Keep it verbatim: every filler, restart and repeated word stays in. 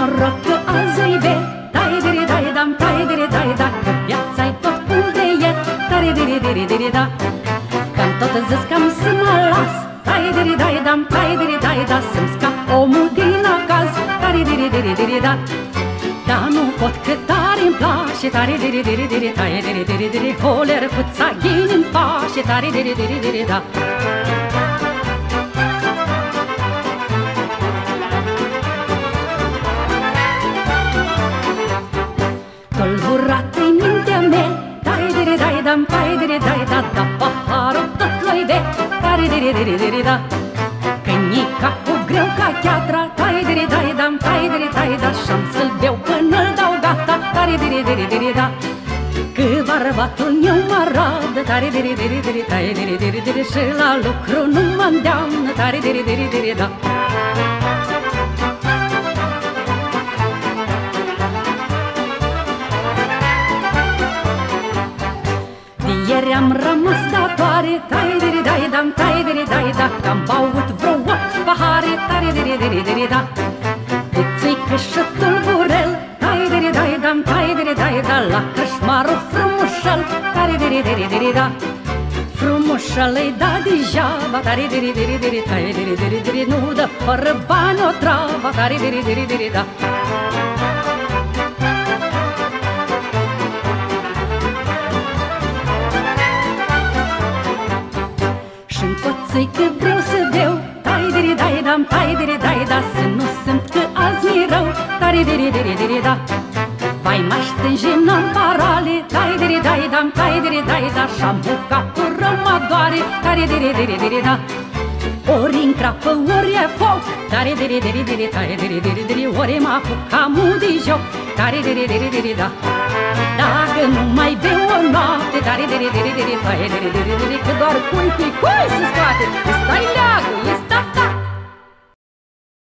noroc că azi îi be, dai diri dai dam, dai diri dai da, că viața-i tot cum de e, dai diri diri diri da. Că-am tot zis că-am să mă las, dai diri dai dam, dai diri dai da, să-mi scap omul din acaz, dai diri diri diri da. Dar nu pot că tare-mi place, tare diri diri diri, tai diri diri diri, holer puța ghini-mi pașe, tare diri diri diri da. Tulburată-i mintea mea, tai diri dai dam, tai diri dai da, da paharul tot l-oi be, tare diri diri diri da. Că-i capul greu ca cheatra, tai diri dai dam, tai diri dai da, și-am să-l beau până-l dau gata, tare diri diri diri da. Că bărbatul meu mă radă, tare diri diri diri, tai diri diri diri, și la lucru nu mă îndeamnă, tare diri diri diri da. Ieri am rămas datoare, tai diri dai dam, tai diri dai da, că-am băut vreo opt pahare, tare diri diri diri da. De țuică și tulburel, tai diri dai dam, tai diri dai da, la crâșmarul frumușel, tare diri diri diri da. Frumușel-i da degeaba, tare diri diri diri, tai diri diri diri, nu dă fără bani o treabă, tare diri diri diri da. Că vreau să beau, tai diri dai dam, tai diri dai da, să nu simt că azi mi-e rău, tare diri diri diri da. Vai m-aș stânge în parale, tai diri dai dam, tai diri dai da, și-am capul rău mă doare, tare diri diri diri da. Ori în crapă, ori e foc, tare diri diri diri, tare diri diri diri, ori mă apuc camul de joc, tare diri diri diri da. Dacă nu mai beu o noapte, tare diri diri diri, tare diri diri diri, că doar cui cui cui se scoate, stai leagă, e sta ta.